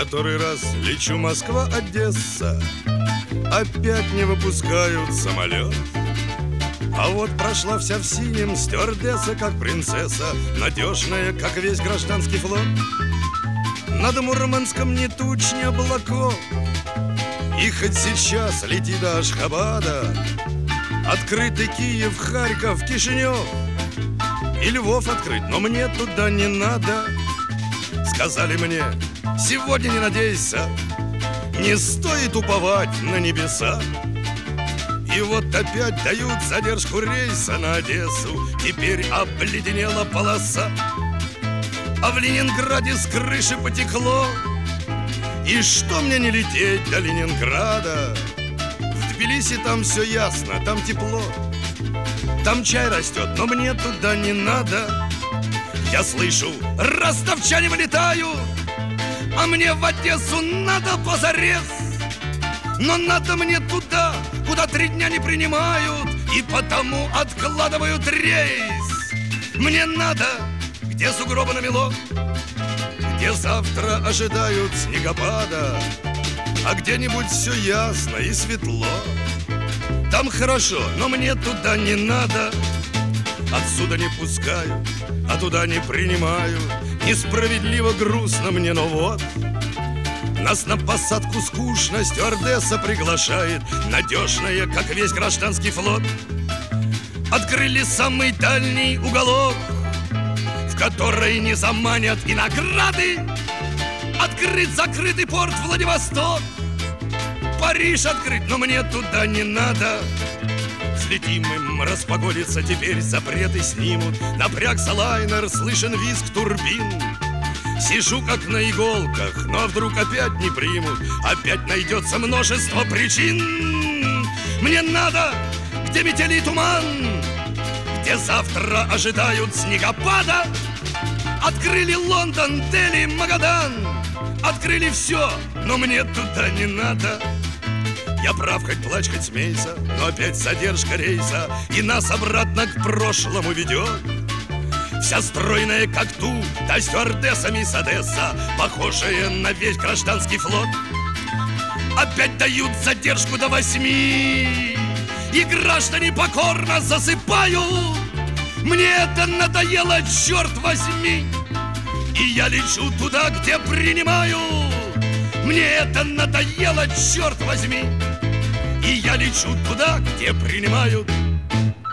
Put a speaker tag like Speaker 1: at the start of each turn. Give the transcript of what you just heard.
Speaker 1: который раз лечу Москва-Одесса. Опять не выпускают самолет. А вот прошла вся в синем стюардесса, как принцесса, надежная, как весь гражданский флот. Над Мурманском ни туч, ни облаков, и хоть сейчас лети до Ашхабада, открытый Киев, Харьков, Кишинев и Львов открыть, но мне туда не надо. Сказали мне: сегодня не надейся, не стоит уповать на небеса. И вот опять дают задержку рейса на Одессу. Теперь обледенела полоса, а в Ленинграде с крыши потекло. И что мне не лететь до Ленинграда? В Тбилиси там все ясно, там тепло, там чай растет, но мне туда не надо. Я слышу: ростовчане вылетают, а мне в Одессу надо позарез. Но надо мне туда, куда 3 дня не принимают, и потому откладывают рейс. Мне надо, где сугробы намело, где завтра ожидают снегопада, а где-нибудь все ясно и светло. Там хорошо, но мне туда не надо. Отсюда не пускают, а туда не принимают. Несправедливо грустно мне, но вот нас на посадку скучно стюардесса приглашает, надежная, как весь гражданский флот. Открыли самый дальний уголок, в который не заманят и награды. Открыт закрытый порт Владивосток, Париж открыт, но мне туда не надо. Взлетим им, распогодится, теперь запреты снимут. Напрягся лайнер, слышен визг турбин. Сижу как на иголках, но вдруг опять не примут. Опять найдется множество причин. Мне надо, где метели и туман, где завтра ожидают снегопада. Открыли Лондон, Дели, Магадан, открыли все, но мне туда не надо. Я прав, хоть плачь, хоть смейся, но опять задержка рейса, и нас обратно к прошлому ведет. Вся стройная, как ту, да стюардесса мисс Одесса, похожая на весь гражданский флот. Опять дают задержку до 8, и граждане покорно засыпают. Мне это надоело, черт возьми, и я лечу туда, где принимают. Мне это надоело, черт возьми, и я лечу туда, где принимают.